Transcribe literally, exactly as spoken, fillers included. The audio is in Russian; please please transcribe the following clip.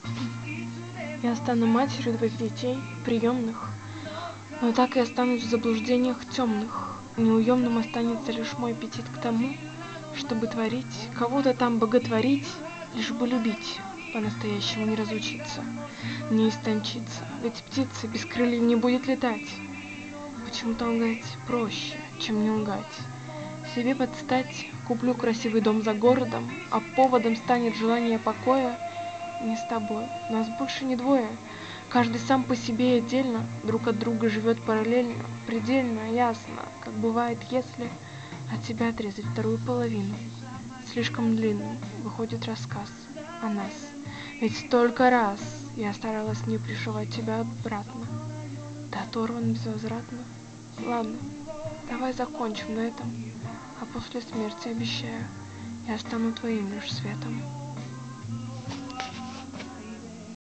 Я стану матерью твоих детей, приемных, но так и останусь в заблуждениях темных. Неуемным останется лишь мой аппетит к тому, чтобы творить, кого-то там боготворить, лишь бы любить, по-настоящему не разучиться, не истончиться, ведь птица без крыльев не будет летать. Почему-то лгать проще, чем не лгать. Себе подстать куплю красивый дом за городом, а поводом станет желание покоя. Не с тобой, нас больше не двое. Каждый сам по себе и отдельно, друг от друга живет параллельно, предельно ясно, как бывает, если от тебя отрезать вторую половину. Слишком длинным выходит рассказ о нас. Ведь столько раз я старалась не пришивать тебя обратно. Ты оторван безвозвратно. Ладно, давай закончим на этом, а после смерти, обещаю, я стану твоим лишь светом.